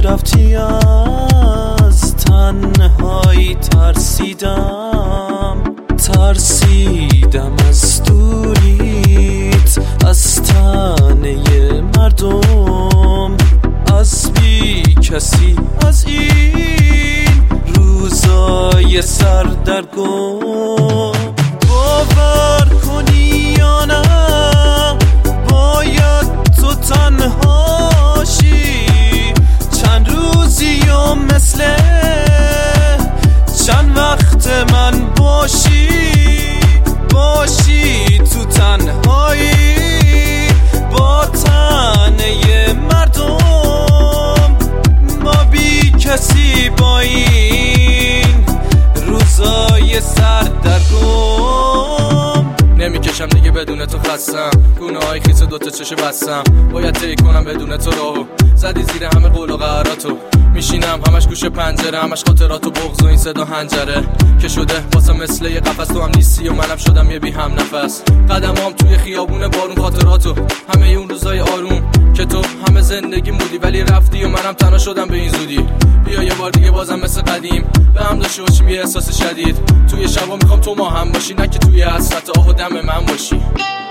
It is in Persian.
رفتی از تنهایی ترسیدم از دوریت، از تنه مردم، از بی کسی، از این روزای سردرگم. باور کنی یا نه باید تو تنهاشی چند روزی و مثل چند وقت من باشی تو تنهایی با تنه مردم، با بی کسی، با این روزای سردرگم. نمیکشم دیگه بدون تو خستم، گونه های خیس دوتا چشم بستم، باید طی کنم بدون تو راهو. زدی زیر همه قول و قراراتو، میشینم همش گوشه پنجره، همش خاطرات و بغض و این صدا هنجره که شده واسه مثل یه قفس. تو هم نیستی و منم شدم یه بی هم نفس، قدمام توی خیابون بارون، خاطراتو همه اون روزای آروم که تو همه زندگی بودی ولی رفتی و منم تنها شدم به این زودی. بیا یه بار دیگه بازم مثل قدیم به هم داشته باشیم یه احساس شدید، توی شبا میخوام تو ما هم باشی، نه که توی حسرت آه و دم من باشی.